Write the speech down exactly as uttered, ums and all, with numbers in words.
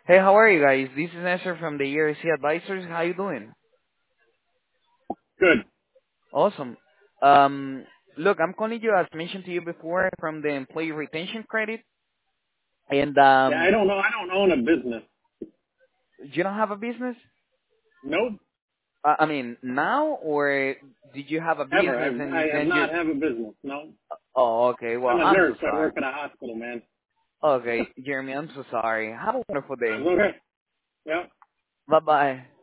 Hey, how are you guys? This is Nestor from the E R C Advisors. How you doing? Good. Awesome. Um, look, I'm calling you as mentioned to you before from the employee retention credit, and Yeah, I um, don't know. I don't own a business. you don't have a business? Nope. Uh, I mean, now or did you have a Ever. business I've, and you I have then you? not have a business. No. Oh, okay. Well, I'm a I'm so nurse. I sorry. work at a hospital, man. Okay, Jeremy, I'm so sorry. Have a wonderful That's day. okay. Yeah. Bye bye.